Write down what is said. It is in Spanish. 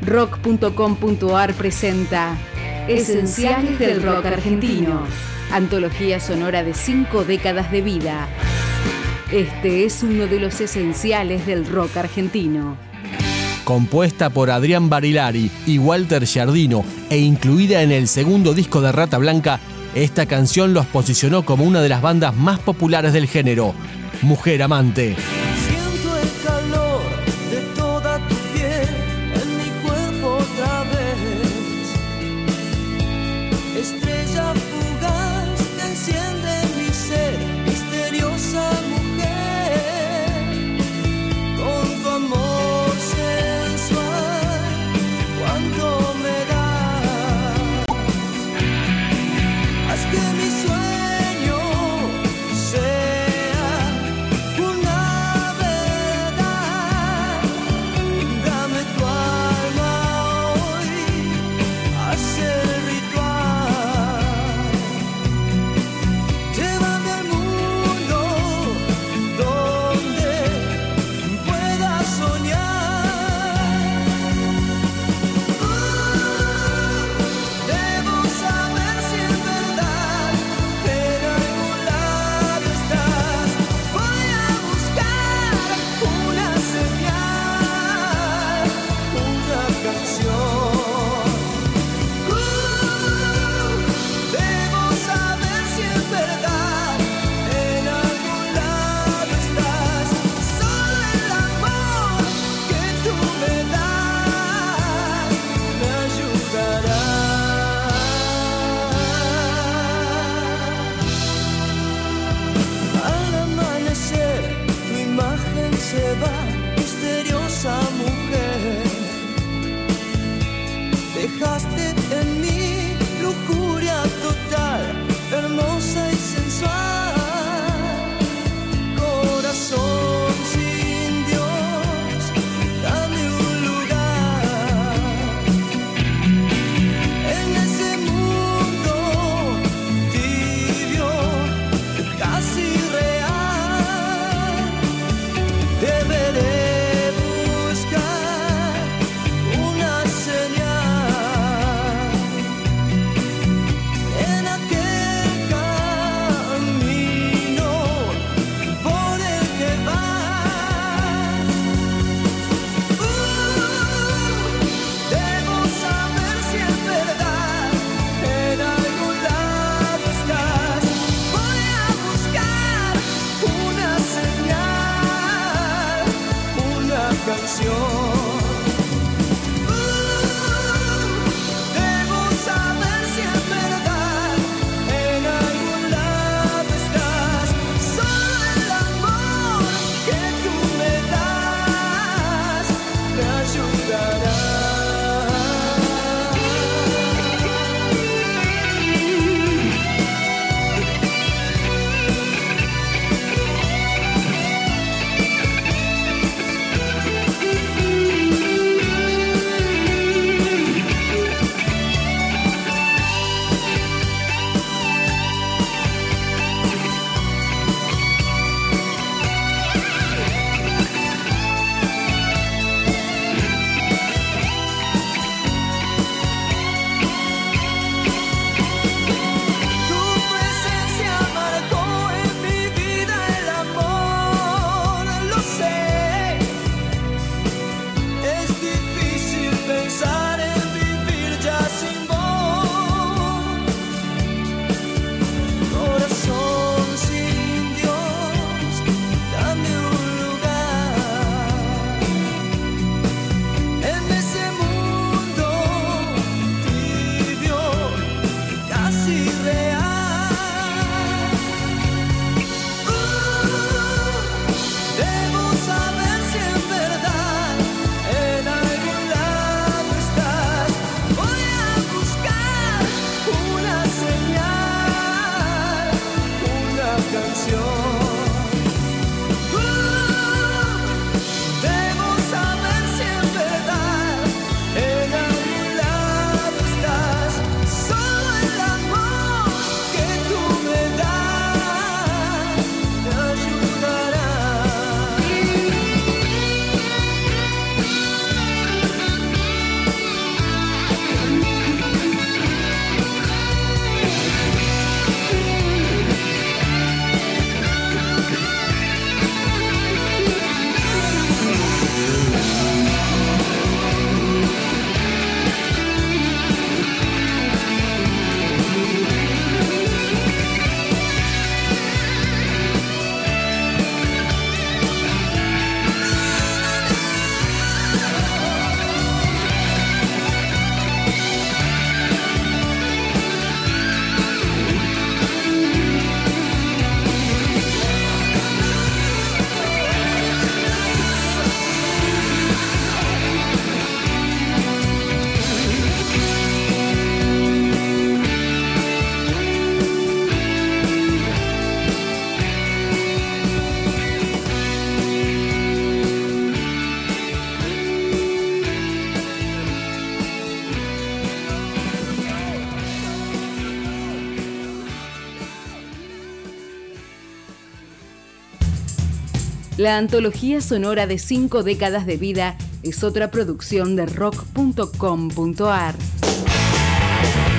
Rock.com.ar presenta Esenciales del Rock Argentino, antología sonora de 5 décadas de vida. Este es uno de los esenciales del rock argentino. Compuesta por Adrián Barilari y Walter Giardino e incluida en el segundo disco de Rata Blanca, esta canción los posicionó como una de las bandas más populares del género, Mujer Amante. Siento el calor de toda tu piel en mi cuerpo otra vez. Estrella fugaz que enciende mi ser, misteriosa mujer, con tu amor sensual, cuánto me das. Haz que mi sueño sea una La antología sonora de 5 décadas de vida es otra producción de rock.com.ar.